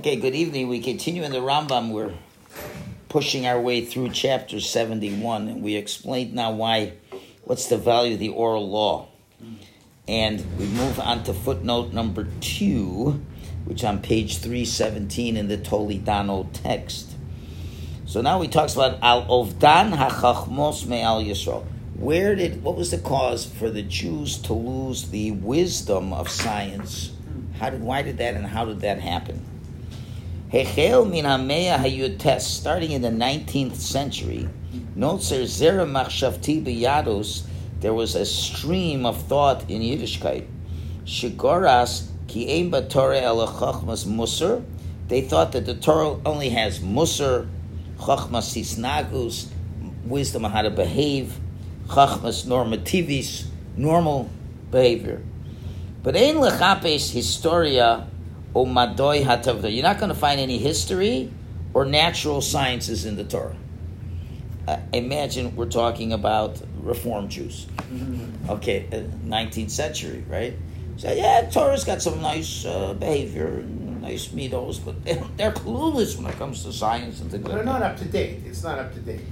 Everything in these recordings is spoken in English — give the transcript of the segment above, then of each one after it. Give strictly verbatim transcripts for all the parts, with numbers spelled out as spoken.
Okay, good evening. We continue in the Rambam. We're pushing our way through chapter seventy-one, and we explained now why, what's the value of the oral law. And we move on to footnote number two, which on page three seventeen in the Toledano text. So now he talks about Al Ovdan HaChachmos Me'al Yisrael. Where did, what was the cause for the Jews to lose the wisdom of science? How did, why did that and how did that happen? Hechel min hameya hayutes, starting in the nineteenth century, Notzer Zera Machshavti B'Yadus, there was a stream of thought in Yiddishkeit. Shigoras ki ein b'Torah ela chachmas musar. They thought that the Torah only has musar, chachmas hisnagus, wisdom on how to behave, chachmas normativis, normal behavior. But ein lechapes historia o madoi hatavda. You're not going to find any history or natural sciences in the Torah. Uh, imagine we're talking about Reform Jews. Okay, uh, nineteenth century, right? So yeah, Torah's got some nice uh, behavior, nice midos, but they're, they're clueless when it comes to science and things like that. They're not up to date. It's not up to date.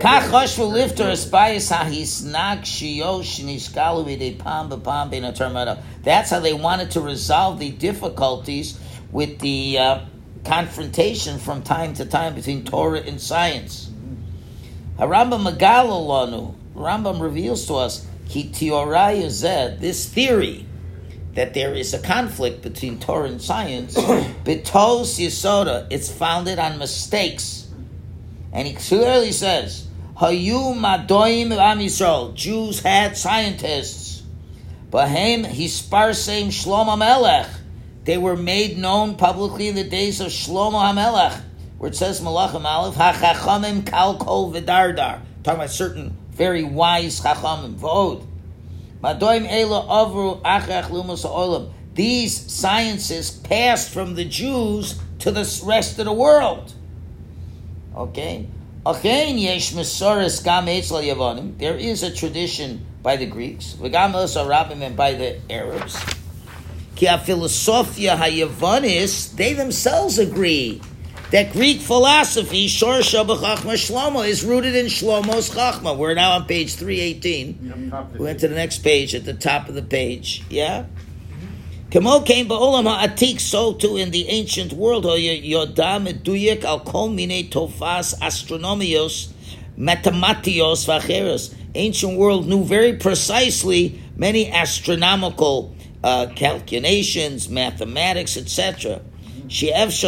That's how they wanted to resolve the difficulties with the uh, confrontation from time to time between Torah and science. Harambam Megalo Lanu, Rambam reveals to us, Ki Teoraya Zed, this theory that there is a conflict between Torah and science, Betos Yisoda, it's founded on mistakes. And he clearly says, Hayu Madoim Am Yisrael, Jews had scientists. Bahem Hisparsem Shlomo Melech, they were made known publicly in the days of Shlomo HaMelech, where it says Malachim Aleph, HaChachamim Kalkol V'Dardar, talking about certain very wise Chachamim, V'od. Madoim Eila Avru Achach Lumas Ha'olam. These sciences passed from the Jews to the rest of the world. Okay? Achein Yesh Mesoris Gam Eitzel Yavanim. There is a tradition by the Greeks, V'gam Els Arabim, and by the Arabs. Ki HaPhilosophia HaYavanis, they themselves agree that Greek philosophy, Shorsha B'Chachma Shlomo, is rooted in Shlomo's Chachma. We're now on page three eighteen. Yep. We went to the next page, at the top of the page. Yeah? Kamo came Ba'olam HaAtik, so too in the ancient world, Yodam Eduyek Al Kol Mine Tofas Astronomios Mathematios Vacheros. Ancient world knew very precisely many astronomical uh, calculations, mathematics, et cetera. It's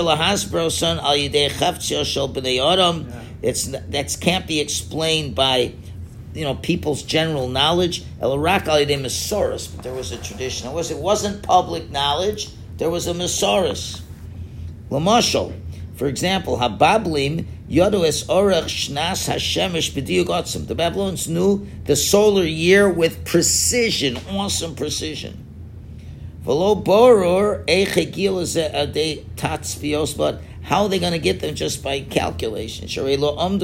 that can't be explained by, you know, people's general knowledge. But there was a tradition. It, was, it wasn't public knowledge. There was a Masoros. Lamashal, for example, Habablim Yodu es Orach Shnas Hashemesh B'Diyuk Otzim. The Babylonians knew the solar year with precision, awesome precision. V'lo boror eichegil ade tatzvios, but how are they going to get them just by calculation? They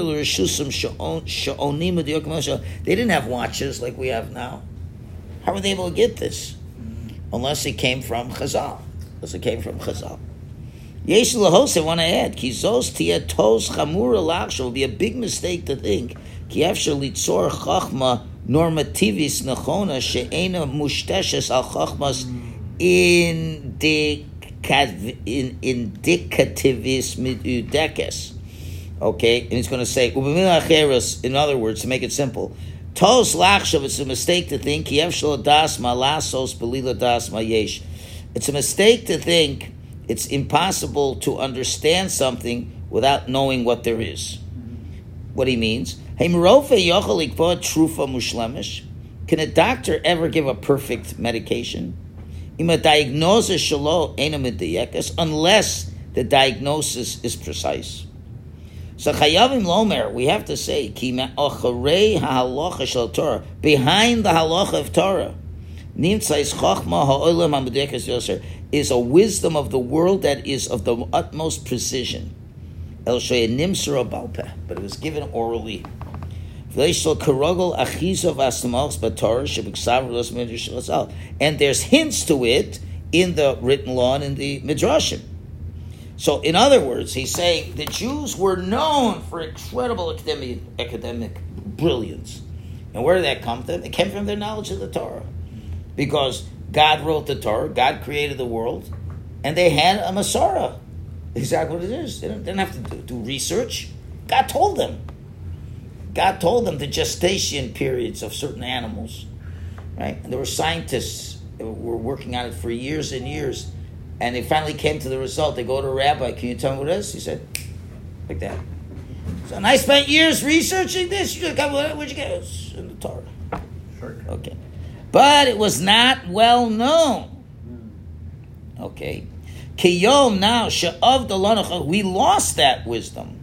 didn't have watches like we have now. How were they able to get this? Unless it came from Chazal. Unless it came from Chazal. Yesh lahos, I want to add, kizos tiatos chamura lachsho, will be a big mistake to think ki efshar litzor chachma normativis nachona she'ena mushteshes al chachmas Indic- in, indicativis midudekes. Okay, and he's going to say, in other words, to make it simple, tos lachshav, it's a mistake to think, kievshal das malasos belila das mayesh. It's a mistake to think it's impossible to understand something without knowing what there is. What he means, trufa. Can a doctor ever give a perfect medication? Unless the diagnosis is precise. So chayavim lomer, we have to say, behind the halacha of Torah, is a wisdom of the world that is of the utmost precision. But it was given orally. And there's hints to it in the written law and in the midrashim. So, in other words, he's saying the Jews were known for incredible academic, academic brilliance. And where did that come from? It came from their knowledge of the Torah. Because God wrote the Torah, God created the world, and they had a Masorah. Exactly what it is. They didn't, they didn't have to do, do research. God told them. God told them the gestation periods of certain animals. Right? And there were scientists that were working on it for years and years. And they finally came to the result. They go to a rabbi, can you tell me what it is? He said, like that. So, and I spent years researching this. You got, where'd you get it? It's in the Torah. Sure. Okay. But it was not well known. Okay. Kiyom now, she'av dalanocha, we lost that wisdom.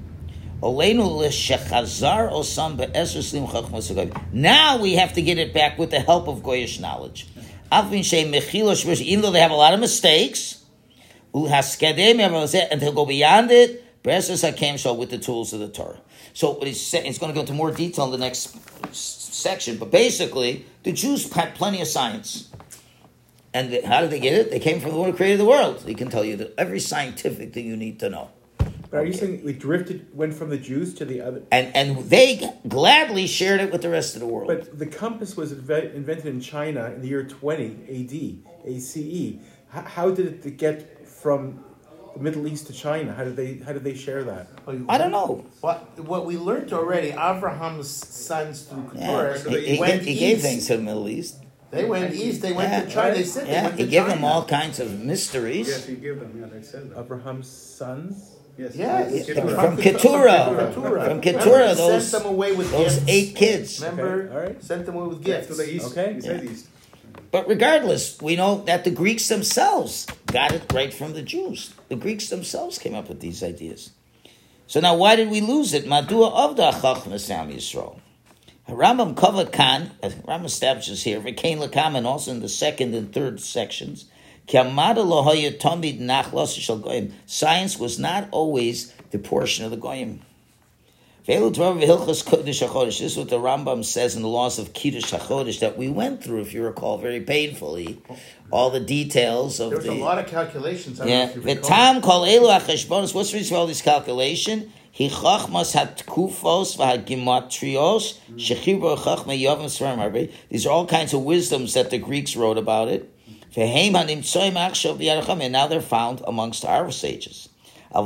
Now we have to get it back with the help of Goyish knowledge. Even though they have a lot of mistakes, and they'll go beyond it, with the tools of the Torah. So what he's saying, he's going to go into more detail in the next section, but basically, the Jews had plenty of science. And the, how did they get it? They came from the one who created the world. He can tell you that every scientific thing you need to know. But are you saying we drifted, went from the Jews to the other? And and they gladly shared it with the rest of the world. But the compass was inve- invented in China in the year twenty A D, A C E. H- how did it get from the Middle East to China? How did they How did they share that? I don't know. What what we learned already, Abraham's sons through Yeah. Keturah, He, they he, went he east. gave things to the Middle East. They went east. They went Yeah. to China. They said they Yeah, went he to gave China. them all kinds of mysteries. Yes, he gave them. Yeah, they said that. Abraham's sons? Yes. Yes. From, Keturah. from Keturah. From Keturah. From Keturah, He those, sent them away with those gifts. eight kids. Remember? Okay, all right. Sent them away with Yes, gifts. to the east. Okay. He said Yeah. east. But regardless, we know that the Greeks themselves got it right from the Jews. The Greeks themselves came up with these ideas. So now why did we lose it? Madua avda chachmas Am Yisrael. Rambam Kavod Khan, Rambam establishes here, V'kein Lakam, and also in the second and third sections, science was not always the portion of the Goyim. This is what the Rambam says in the laws of Kiddush HaChodesh that we went through, if you recall, very painfully, all the details of There was the... a lot of calculations. I don't Yeah, know if you the recall. tam kol elu hacheshbonos. What's the reason for all this calculation? He chachmas hatkufos v'hagimatrios shechibro chachma yavim sfarim harbe. These are all kinds of wisdoms that the Greeks wrote about it. V'heim hanimtsoim achshav v'yaracham, and now they're found amongst our sages. But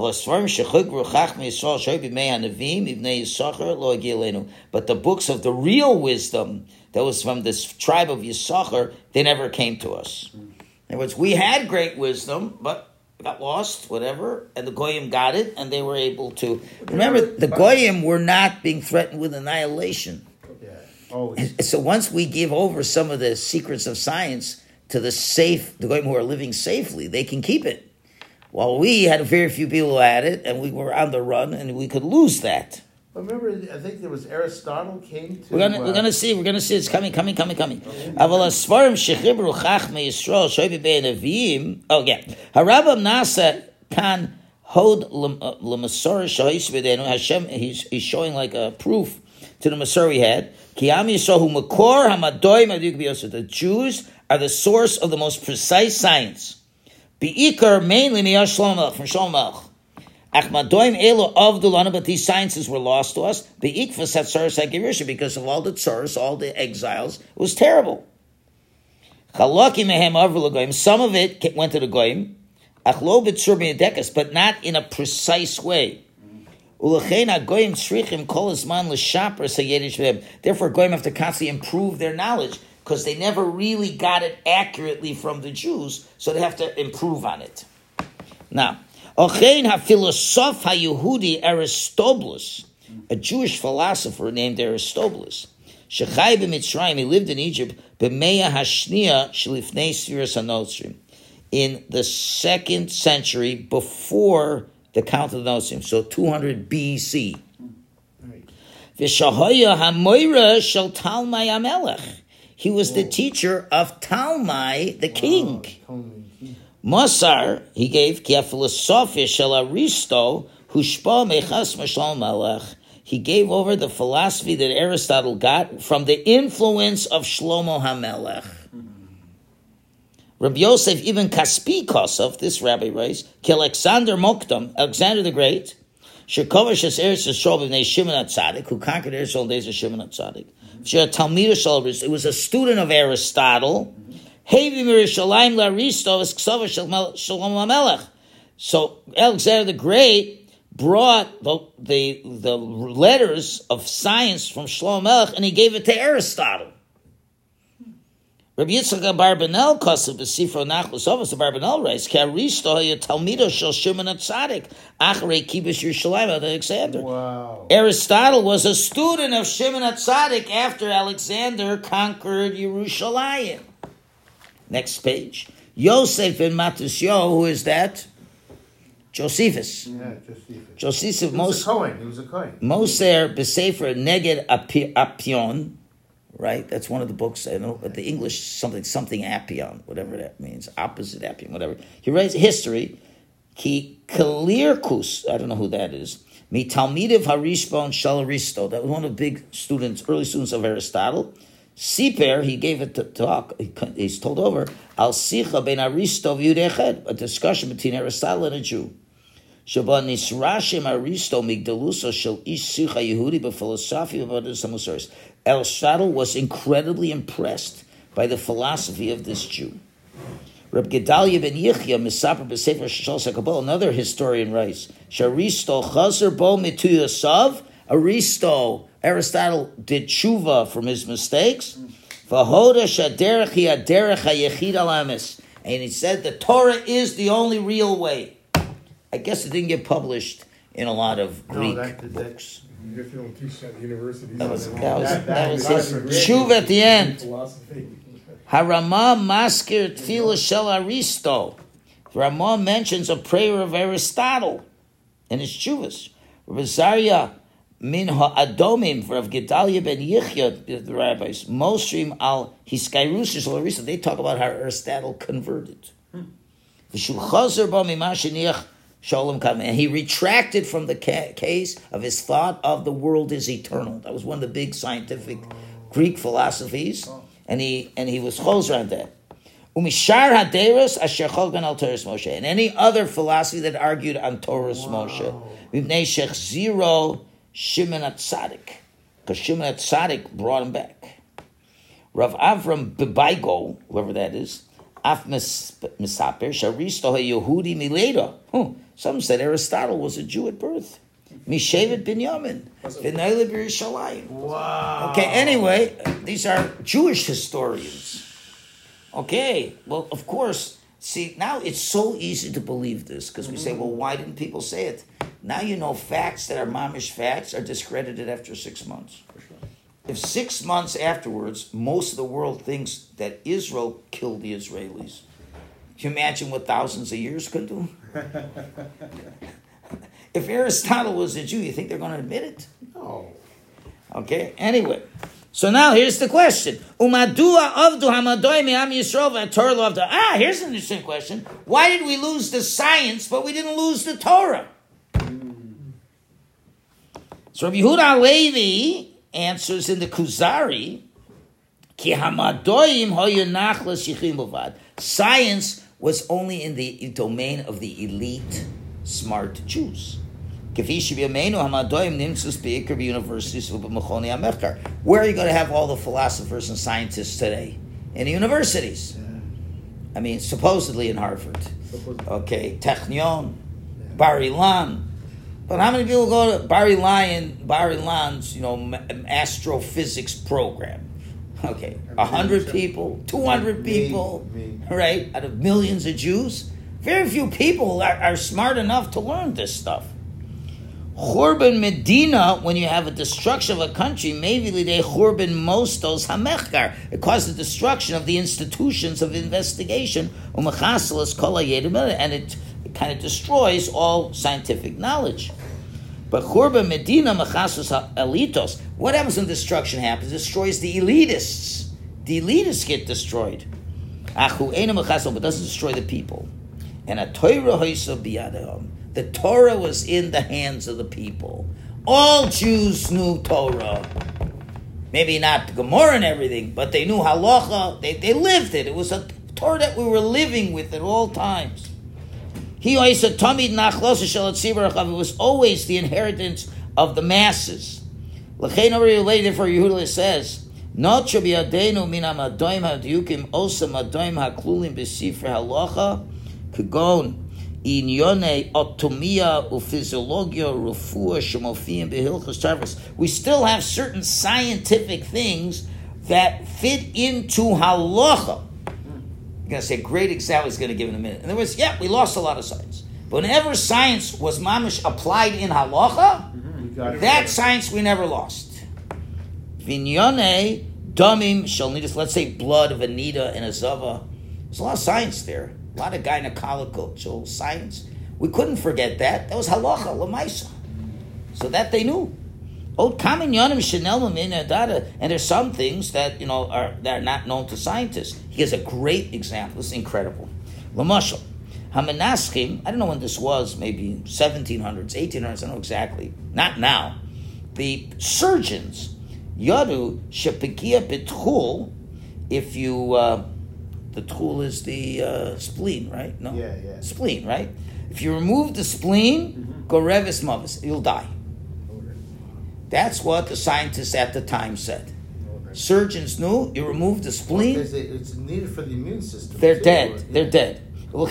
the books of the real wisdom that was from this tribe of Yisachar, they never came to us. In other words, we had great wisdom, but it got lost, whatever, and the Goyim got it, and they were able to... Remember, the Goyim were not being threatened with annihilation. Yeah, always. And so once we give over some of the secrets of science to the safe, the Goyim who are living safely, they can keep it. While we had very few people who had it, and we were on the run, and we could lose that. Remember, I think there was Aristotle came to... We're gonna, uh, we're gonna see, we're gonna see, it's coming, coming, coming, coming. Aval asfarim shechibru chachmei Yisrael shoybi bei neviim. Oh, yeah. Harabam nasa kan hod l'masor shahis b'denu. Hashem, he's, he's showing like a proof to the Masor we had. Ki am Yisrael hu makor hamadoim aduk b'yosef. The Jews are the source of the most precise science. Be'ikar mainly miyah Shlomo Melech, from Shlomo Melech. Achmadoim elo avdulana, but these sciences were lost to us. Be'ikvas hatzaros hagirisha, because of all the tzaros, all the exiles, it was terrible. Chalaki mehem avru l'goyim. Some of it went to the goyim. Achlo b'tzur b'nedekas, but not in a precise way. Ulechein hagoyim tzrichim kol hazman l'shaper sayedish v'hem. Therefore, goyim have to constantly improve their knowledge, because they never really got it accurately from the Jews, so they have to improve on it. Now, Ochein ha-philosoph ha-Yehudi Aristobulus, a Jewish philosopher named Aristobulus, shechai b'Mitzrayim, he lived in Egypt, b'meya hashniya shlifnei Sfiras HaNotzrim, in the second century before the count of the Notzrim, so two hundred B C. V'shahoya ha-moira shel Talmai HaMelech. He was the teacher of Talmai, the king. Mosar, he gave, ki ha-philosophia shel Aristo, hushpa mechas mashal Melech. He gave over the philosophy that Aristotle got from the influence of Shlomo HaMelech. Rabbi Yosef even Kaspi Kosov, this rabbi writes, Ki Alexander Mokdam, Alexander the Great, Shekovash es Eretz Yisrael b'nei Shimon HaTzadik, who conquered Eretz Yisrael in the days of Shimon HaTzadik. Talmid Shalris, it was a student of Aristotle. Hevi Mirushalayim LaRisto es Ksovash Shalom HaMelech. So Alexander the Great brought the, the the letters of science from Shlomo Melech and he gave it to Aristotle. Rabbi Yitzchak Abarbanel Kosev b'Sifro Nachlas Ovos Abarbanel writes, "Ki Aristo haya Talmido shel Shimon HaTzadik acharei kibush Yerushalayim ad Alexander." Wow. Aristotle was a student of Shimon HaTzadik after Alexander conquered Yerushalayim. Next page. Yosef ben Matusyo, who is that? Josephus. Yeah, Josephus. Josephus. He was Mos- a Cohen. He was a Cohen. Moser B'Sefer Neged Api- Apion. Right? That's one of the books. I know the English something something Apion, whatever that means. Opposite Apion, whatever. He writes history. Ki Kalirkus. I don't know who that is. Mi Talmidiv Harishbon Shal Aristo. That was one of the big students, early students of Aristotle. Siper, he gave it to talk. He, he's told over Al Sicha Ben Aristo V'Yudeched, a discussion between Aristotle and a Jew. Shaba Nisrashim Aristo Migdaluso Shel Ish Sicha Yehudi B'Philosophy B'Vadus HaMusaris. Aristotle was incredibly impressed by the philosophy of this Jew. Reb Gedalia ben Yichya Misaper B'Sefer Shal Sakabal, another historian writes, Sharisto Chazer Bo Mituyasav. Aristo, Aristotle did tshuva from his mistakes. Vahoda shaderech hi aderech hayechid alamis. And he said the Torah is the only real way. I guess it didn't get published in a lot of Greek no, that, that, books. You if you don't teach that at universities. That was, then- that was, That- that was that his was tshuva at the end. Philosophy. Harama maskir tefillah shel Aristo. The Ramah mentions a prayer of Aristotle in his tshuvas. Rosaria min ha'adomim for of Gedalia ben Yichya, the rabbis, Mosrim al Hiskairus shel Aristo. They talk about how Aristotle converted. V'shulchazer ba mima sheniach shalom kam. And he retracted from the ca- case of his thought of the world is eternal. That was one of the big scientific Greek philosophies. And he and he was chozer on that. Umishar haderos asher cholgan al Torahs Moshe, and any other philosophy that argued on Torahs Moshe. V'nei shech zero Shimon HaTzadik, because Shimon HaTzadik brought him back. Rav Avram Bebaigo, whoever that is, Af Misaper Sharisto HaYehudi Mileda. Huh. Some said Aristotle was a Jew at birth. Mishevet Binyamin, V'nayla B'Yerushalayim. Wow. Okay, anyway, these are Jewish historians. Okay, well, of course, see, now it's so easy to believe this, because we say, well, why didn't people say it? Now you know facts that are mamish facts are discredited after six months. If six months afterwards, most of the world thinks that Israel killed the Israelis, can you imagine what thousands of years could do? If Aristotle was a Jew, you think they're going to admit it? No. Okay, anyway. So now here's the question. Umadua avdu hamadoy me'am Yisrael v'Torah lo avdu. Ah, here's an interesting question. Why did we lose the science, but we didn't lose the Torah? So Rabbi Yehuda Halevi answers in the Kuzari, Ki hamadoyim hoyu nachlas yichim b'vad. Science was only in the domain of the elite, smart Jews. Where are you going to have all the philosophers and scientists today? In the universities. Yeah. I mean, supposedly in Harvard. Supposedly. Okay, Technion, Bar Ilan. But how many people go to Bar Ilan, Bar Ilan's, you know, astrophysics program? Okay, a hundred people, two hundred Me, people, me. right? Out of millions of Jews, very few people are, are smart enough to learn this stuff. Churban Medina, when you have a destruction of a country, maybe they Churban Mostos Hamechkar. It caused the destruction of the institutions of investigation, and it, it kind of destroys all scientific knowledge. But Churban Medina Mechasos Elitos. What happens when destruction happens? It destroys the elitists. The elitists get destroyed. Achu Eina Mechasos, but doesn't destroy the people. And a Torah Hoysa Biyadahum. The Torah was in the hands of the people. All Jews knew Torah. Maybe not the Gemara and everything, but they knew halacha. They, they lived it. It was a Torah that we were living with at all times. He always said, Tamid nachlos shel tzibur hachav. It was always the inheritance of the masses. L'chein already therefore Yehuda says, Not shebiyadenu min hamadoim hadiyukim osa madoim haklulim b'sifrei halacha kagon inyone otomia uphysiologia refuah shemofiyim behilchos tarvus. We still have certain scientific things that fit into halacha. I'm going to say a great example is going to give in a minute. In other words, yeah, we lost a lot of science. But whenever science was mamish applied in halacha, mm-hmm. that science we never lost. Vinyone damim shalnidas, let's say blood of Anita and Azava. There's a lot of science there. A lot of gynecological science. We couldn't forget that. That was halacha, lamaisa. So that they knew. And there's some things that, you know, are that are not known to scientists. He gives a great example. It's incredible. Lamashal, Hamanaskim, I don't know when this was, maybe seventeen hundreds, eighteen hundreds, I don't know exactly. Not now. The surgeons, Yadu Shepegia Betchul, if you, uh, the tchul is the uh, spleen, right? No? Yeah, yeah. Spleen, right? If you remove the spleen, go revis mavis, you'll die. That's what the scientists at the time said. Okay. Surgeons knew, you remove the spleen, Because it- it's needed for the immune system. they're too. dead. Yeah. They're dead.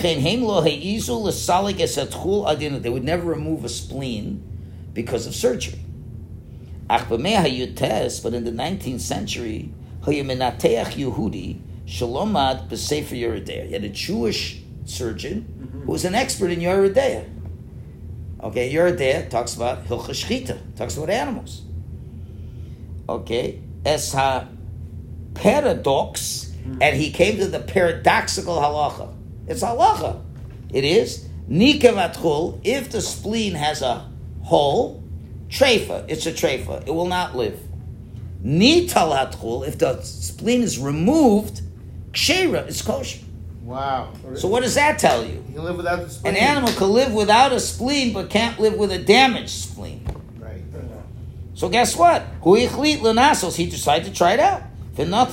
They would never remove a spleen because of surgery. But in the nineteenth century, Yehudi Shalomad b'Sefer Yeridea. You had a Jewish surgeon mm-hmm. who was an expert in Yeridea. Okay, Yeridea talks about Hilcha Shchita, talks about animals. Okay, as ha paradox, mm-hmm. and he came to the paradoxical halacha. It's halacha. It is nikavatchul. If the spleen has a hole, treifa. It's a treifa. It will not live. Nitalatchul. If the spleen is removed, kshera. It's kosher. Wow. So what does that tell you? You can live without the spleen. An animal can live without a spleen, but can't live with a damaged spleen. Right. So guess what? Hu ichlit lenasos. He decided to try it out. He had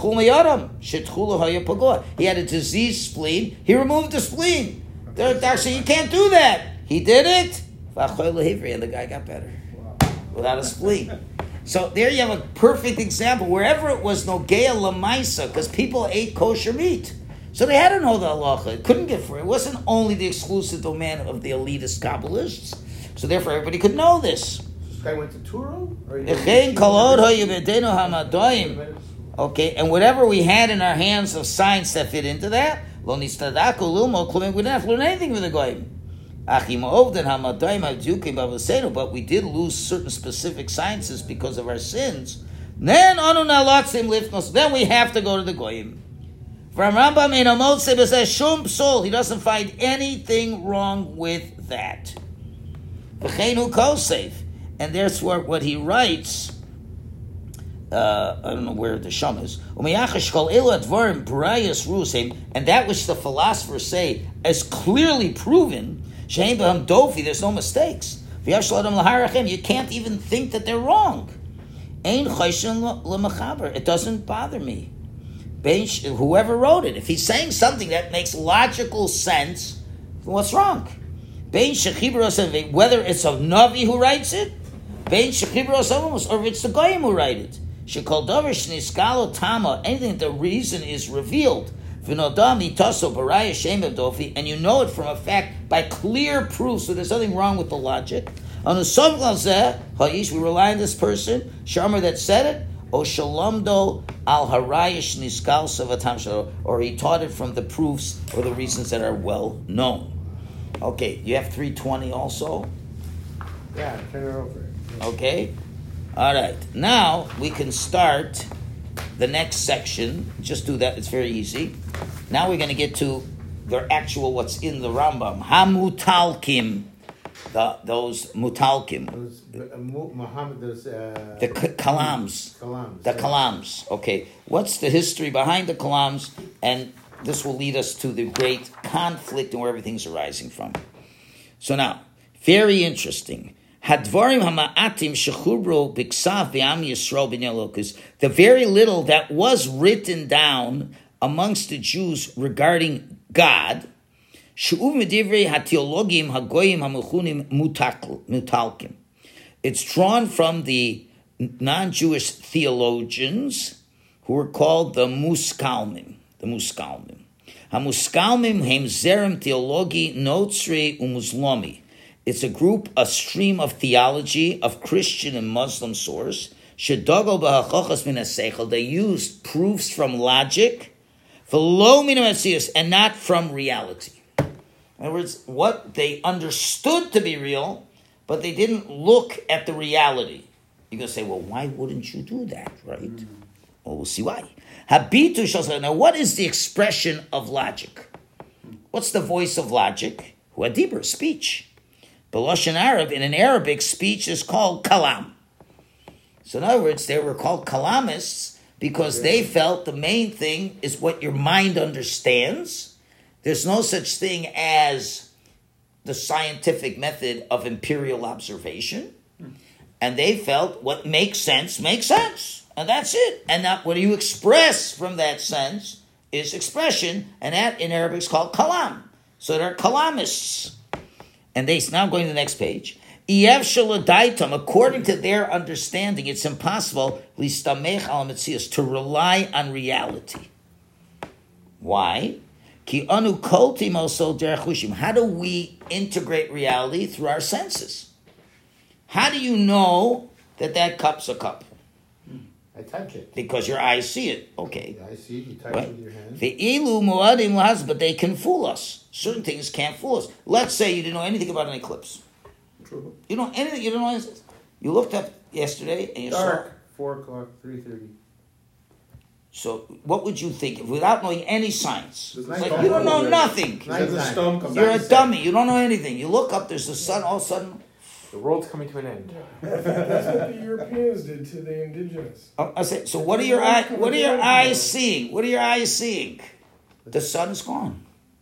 a diseased spleen. He removed the spleen. The doctor said, you can't do that. He did it. And the guy got better. Without a spleen. So there you have a perfect example. Wherever it was Nogea Lamaisa, because people ate kosher meat. So they had to know the halacha. It couldn't get free. It wasn't only the exclusive domain of the elitist Kabbalists. So therefore everybody could know this. This guy went to Turo? Okay, and whatever we had in our hands of science that fit into that, we didn't have to learn anything with the goyim. But we did lose certain specific sciences because of our sins. Then then we have to go to the goyim. From Rambam in Amotse says shum psul. He doesn't find anything wrong with that. V'cheinu kosef, and that's what what he writes. Uh, I don't know where the shum is. And that which the philosophers say is clearly proven. There's no mistakes. You can't even think that they're wrong. It doesn't bother me. Whoever wrote it, if he's saying something that makes logical sense, what's wrong? Whether it's a Navi who writes it, or if it's the Goyim who write it. Anything that the reason is revealed. And you know it from a fact by clear proof, so there's nothing wrong with the logic. On the Sovglazeh, Hayish, we rely on this person, Sharmer that said it, O Shalomdo al Harayish Niskal Savatam, or he taught it from the proofs or the reasons that are well known. Okay, you have three twenty also? Yeah, turn it over. Okay? Alright, now we can start the next section. Just do that, it's very easy. Now we're going to get to the actual what's in the Rambam. Hamutalkim. The, those mutalkim. Those, uh, Muhammad, those, uh, the k- kalams. Kalams. The yeah. kalams. Okay. What's the history behind the kalams? And this will lead us to the great conflict and where everything's arising from. So now, very interesting. Hadvarim hama'atim shechubro biksav v'am Yisrael b'nei Elokus. The very little that was written down amongst the Jews regarding God, she'uv medivrei hatiologim hagoyim hamechunim mutalkim. It's drawn from the non-Jewish theologians who were called the Muskalmim. The Muskalmim. Hamuskalmim heim zerem theologi notzri umuzlomi. It's a group, a stream of theology of Christian and Muslim source. Shedogo b'hachachas min haseichel. They used proofs from logic, v'lo min hametzius, and not from reality. In other words, what they understood to be real, but they didn't look at the reality. You're going to say, well, why wouldn't you do that, right? Mm-hmm. Well, we'll see why. Habitu shosel. Now, what is the expression of logic? What's the voice of logic? Huadibur, speech. B'lashon Arab, in an Arabic, speech is called kalam. So in other words, they were called kalamists because they felt the main thing is what your mind understands. There's no such thing as the scientific method of empirical observation. And they felt what makes sense makes sense. And that's it. And that what you express from that sense is expression. And that in Arabic is called kalam. So they're kalamists. And they now going to the next page. According to their understanding, it's impossible to rely on reality. Why? How do we integrate reality through our senses? How do you know that that cup's a cup? I touch it. Because your eyes see it. Okay. Yeah, I see it. You touch Right. it with your hands. The ilu muadim lahaz, but they can fool us. Certain things can't fool us. Let's say you didn't know anything about an eclipse. True. You know anything. You don't know anything. You looked up yesterday and you Dark. saw. Four o'clock, three thirty. So what would you think if, without knowing any science? There's It's nice like, you don't know already. nothing. Night the time. stone comes You're out a and dummy. You don't know anything. You look up. There's the sun. All of a sudden, The world's coming to an end. That's what the Europeans did to the indigenous. oh, I say. So what are your eyes? What are your eyes seeing? What are your eyes seeing? The sun is gone.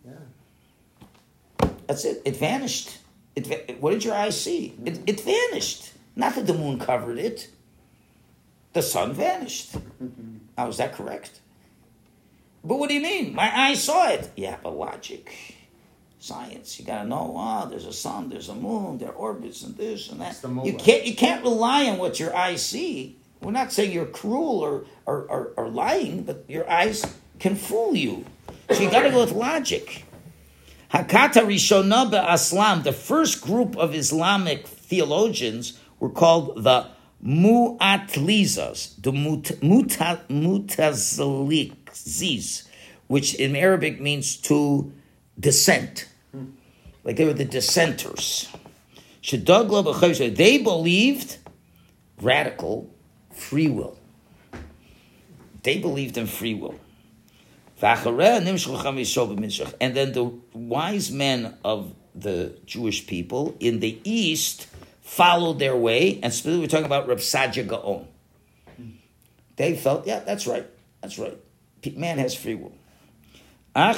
Yeah. That's it. It vanished. It. va- What did your eyes see? It, it vanished. Not that the moon covered it. The sun vanished. Now, is that correct? But what do you mean? My eyes saw it. Yeah, but logic, science. You gotta know. Ah, there's a sun. There's a moon. There are orbits and this and that. It's the You moonlight. can't. You can't rely on what your eyes see. We're not saying you're cruel or or, or, or lying, but your eyes can fool you. So you got to go with logic. Hakata Rishona be'Aslam, the first group of Islamic theologians were called the Mu'atlizas, the Mut- Muta- Mutaziliks, which in Arabic means to dissent. Like they were the dissenters. Shedagla b'chayshah, they believed radical free will. They believed in free will. And then the wise men of the Jewish people in the East followed their way, and specifically we're talking about Reb Sadia Gaon. They felt, yeah, that's right, that's right. Man has free will. Then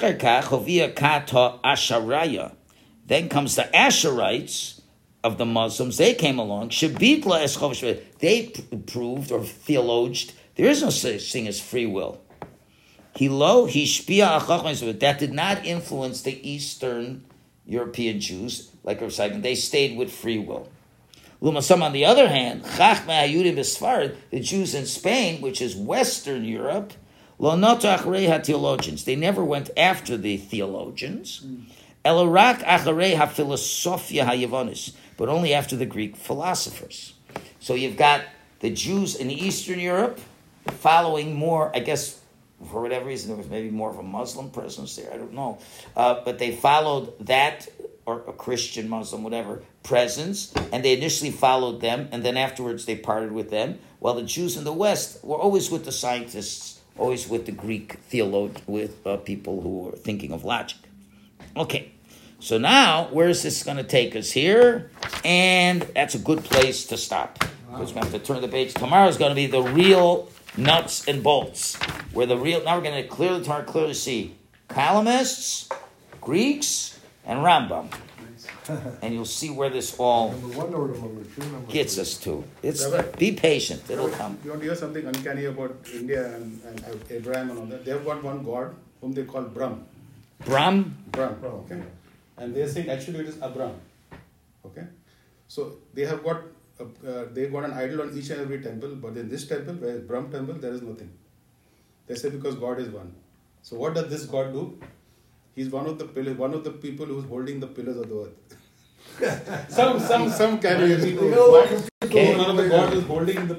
comes the Asherites of the Muslims. They came along. They proved or theologed there is no such thing as free will. Hilo hishpia achachmas, that did not influence the Eastern European Jews, like Rav Simon. They stayed with free will. Lumasam, on the other hand, Chachma Hayudim Besfarad, the Jews in Spain, which is Western Europe, lo notach acharei ha-theologians. They never went after the theologians. Elorak acharei ha-philosophia ha-yavonis, but only after the Greek philosophers. So you've got the Jews in Eastern Europe following more, I guess, for whatever reason, there was maybe more of a Muslim presence there. I don't know. Uh, but they followed that, or a Christian, Muslim, whatever, presence, and they initially followed them, and then afterwards they parted with them, while the Jews in the West were always with the scientists, always with the Greek theologians, with uh, people who were thinking of logic. Okay, so now, where is this going to take us here? And that's a good place to stop. Because we're going to have to turn the page. Tomorrow is going to be the real nuts and bolts, where the real, now we're going to clearly, clearly see Calamists, Greeks, and Rambam. and you'll see where this all Number one or number two, number gets three? us to. It's Rabbi. be patient; it'll come. You want to hear something uncanny about India and, and Abraham and all that? They have got one god whom they call Brahm. Brahm, Brahm. Okay. And they are saying actually it is Abraham. Okay. So they have got a, uh, they got an idol on each and every temple, but in this temple, where is Brahm temple, there is nothing. They say because God is one. So what does this God do? He's one of the pillars, one of the people who's holding the pillars of the earth. some some some carrier people. Okay. One of the God is holding the